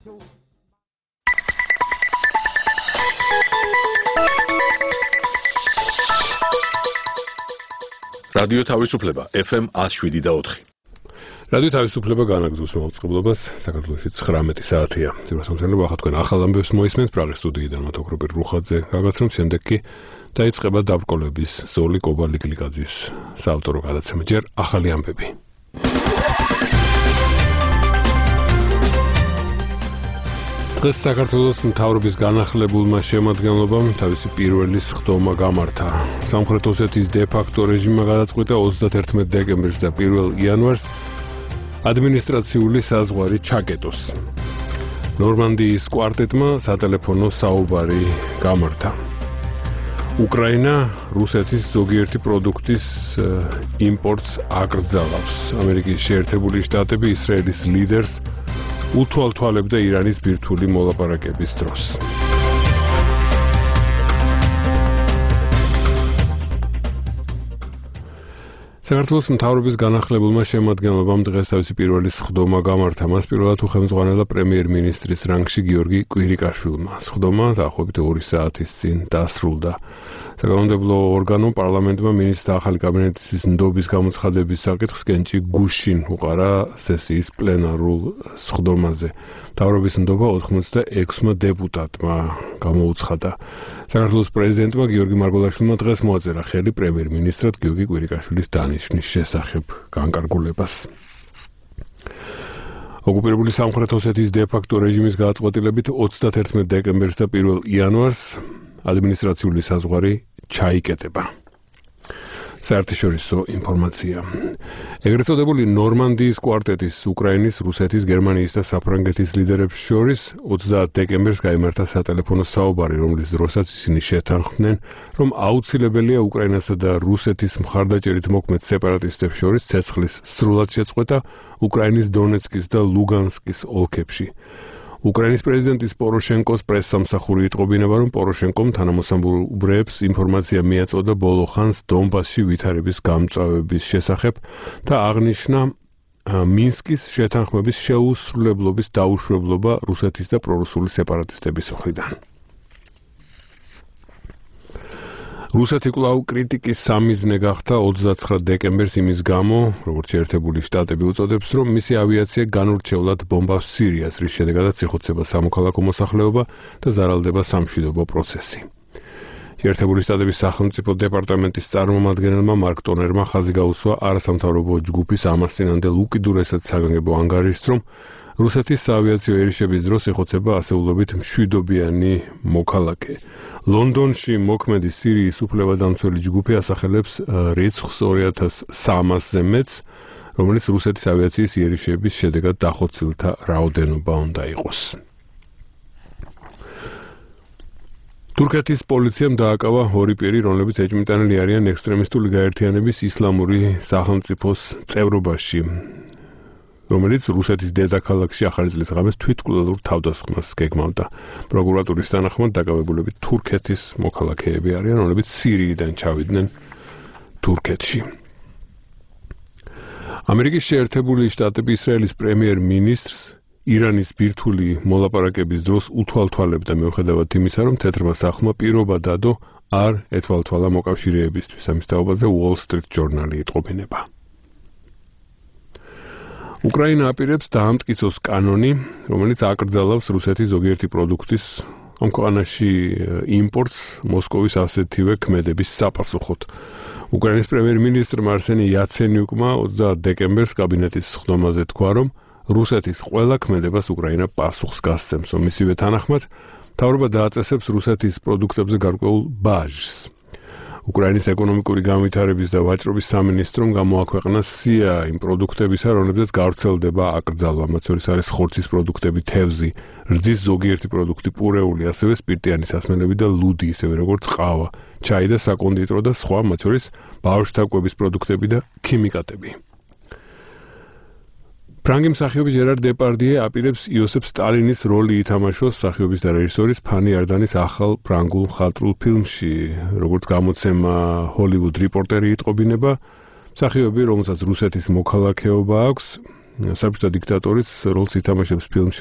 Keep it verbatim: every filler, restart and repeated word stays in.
რადიო თავისუფლება ეფ ემ one oh seven და four. რადიო თავისუფლება განაგზავს მოწყობლობას საქართველოში ცხრამეტი საათია. ძირითადად ახლა თქვენ ახალ ამბებს მოისმენთ პრაღის სტუდიიდან მათოქროპი რუხაძე. გაგაცნობ შემდეგ კი დაიწყება დაბრკოლების ზოლი კობალიგლიკაძის საავტორო გადაცემა. ჯერ ახალი ამბები. დღეს საქართველოს მთავრობის განახლებულმა შემადგენლობამ თავისი პირველი სხდომა გამართა. სამხრეთ ოსეთის დე-ფაქტო რეჟიმმა გადაწყვიტა ოცდაათერთმეტ დეკემბერს და პირველ იანვარს ადმინისტრაციული საზღვარი ჩაკეტოს. ნორმანდიის კვარტეტმა სატელეფონო საუბარი გამართა. უკრაინა რუსეთის ზოგიერთი პროდუქტის იმპორტს აკრძალავს. ამერიკის შეერთებული შტატები ისრაელის ლიდერს უთვალთვალებდა ირანის ბირთვული მოლაპარაკების დროს. საქართველოს მთავრობის განახლებულმა შემადგენლობამ დღეს თავისი პირველი სხდომა გამართა. მას პირველად უხელმძღვანელა პრემიერ-მინისტრის რანგში გიორგი კვირიკაშვილმა. სხდომა დაახლოებით ორი საათის წინ დასრულდა. საკანონმდებლო ორგანო პარლამენტმა მინისტრთა ახალი კაბინეტის ნდობის გამოცხადების საკითხს კენჭი გუშინ უყარა სესიის პლენარულ სხდომაზე. მთავრობის ნდობა ოცდაექვსმა დეპუტატმა გამოუცხადა. საქართველოს პრეზიდენტმა გიორგი მარგველაშვილმა დღეს მოაწერა ხელი პრემიერ-მინისტრად გიორგი კვირიკაშვილის დანიშვნის შესახებ განკარგულებას. ოკუპირებული სამხრეთ ოსეთის დე-ფაქტო რეჟიმის გადაწყვეტილებით ოცდაათერთმეტ დეკემბერს და პირველ იანვარს ადმინისტრაციული საზღვარი ჩაიკეტება. საერთაშორისო ინფორმაცია. ეგრეთ წოდებული ნორმანდიის კვარტეტის უკრაინის, რუსეთის, გერმანიის და საფრანგეთის ლიდერებს შორის ოცდაათ დეკემბერს გაიმართა სატელეფონო საუბარი, რომლის დროსაც ისინი შეთანხმდნენ, რომ აუცილებელია უკრაინასა და რუსეთის მხარდაჭერით მოქმედ სეპარატისტებს შორის ცეცხლის სრულად შეწყვეტა უკრაინის დონეცკის და ლუგანსკის ოლქებში. უკრაინის პრეზიდენტის პოროშენკოს პრესსამსახური იტყობინება, რომ პოროშენკომ თანამოსამბურ უბრეებს ინფორმაცია მიაწოდა ბოლო ხანს დონბასში ვითარების გამწვავების შესახებ და აღნიშნა მინსკის შეთანხმების შეუსრულებლობის დაუშვებლობა რუსეთის და პრორუსული სეპარატისტების მხრიდან. რუსეთი კვლავ კრიტიკის სამიზნე გახდა ოცდაცხრა დეკემბერს იმის გამო, როგორც შეერთებული შტატები უწოდებს, რომ მისი ავიაცია განურჩევლად ბომბავს სირიას, რის შედეგადაც იხოცება სამოქალაქო მოსახლეობა და ზარალდება სამშვიდობო პროცესი. შეერთებული შტატების სახელმწიფო დეპარტამენტის წარმომადგენელმა მარკ ტონერმა ხაზი გაუსვა არასამთავრობო ჯგუფის ამას წინანდელ უკიდურესად საგანგებო ანგარიშს, რომ რუსეთის საავიაციო ერიშების დროს ეხოცება ასეულობით მშვიდობიანი მოქალაქე. ლონდონში მოქმედი სირიის უფლებადამცველი ჯგუფი ასახელებს რიცხვს ორი ათას სამასზე მეტს, რომელიც რუსეთის ავიაციის იერიშების შედეგად დახოცილთა რაოდენობა უნდა იყოს. თურქეთის პოლიციამ დააკავა ორი პირი, რომლებიც ეჭვმიტანილი არიან ექსტრემისტული გაერთიანების ისლამური სახელმწიფოს წევრობაში, რომელიც რუსეთის დედაქალაქში ახალი წლის ღამეს თვითმკვლელურ თავდასხმას გეგმავდა. პროკურატურის თანახმად დაკავებულები თურქეთის მოქალაქეები არიან, რომლებიც სირიიდან ჩავიდნენ თურქეთში. ამერიკის შეერთებული შტატები ისრაელის პრემიერ-მინისტრს ირანის ბირთვული მოლაპარაკების დროს უთვალთვალებდა, მიუხედავად იმისა, რომ თეთრმა სახლმა პირობა დადო არ ეთვალთვალა მოკავშირეებისთვის. ამის თაობაზე Wall Street Journal-ი იტყობინება. უკრაინა აპირებს დაამტკიცოს კანონი, რომელიც აკრძალავს რუსეთის ზოგიერთი პროდუქტის ამ ქვეყანაში იმპორტს მოსკოვის ასეთივე ქმედების საპასუხოდ. უკრაინის პრემიერ-მინისტრმა არსენი იაცენიუკმა ოცდაათ დეკემბერს კაბინეტის სხდომაზე თქვა, რომ რუსეთის ყველა ქმედებას უკრაინა პასუხს გასცემს. მისივე თანახმად, მთავრობა დააწესებს რუსეთის პროდუქტებზე გარკვეულ ბაჟს. უკრაინის ეკონომიკური განვითარების და ვაჭრობის სამინისტრომ გამოაქვეყნა სია იმ პროდუქტებისა, რომლებზეც გავრცელდება აკრძალვა, მათ შორის არის ხორცის პროდუქტები, თევზი, რძის ზოგიერთი პროდუქტი, პურეული, ასევე სპირტიანი სასმელები და ლუდი, ისევე როგორც ყავა, ჩაი და საკონდიტრო და სხვა, მათ შორის ბავშვთა კვების პროდუქტები და ქიმიკატები. ფრანგი მსახიობი ჟერარ დეპარდიე აპირებს იოსებ სტალინის როლი ითამაშოს მსახიობის და რეჟისორის ფანი არდანის ახალ ფრანგულ მხატვრულ ფილმში, როგორც გამოცემა ჰოლივუდ რიპორტერი იტყობინება, მსახიობი, რომელსაც რუსეთის მოქალაქეობა აქვს, საბჭოთა დიქტატორის როლს ითამაშებს ფილმში,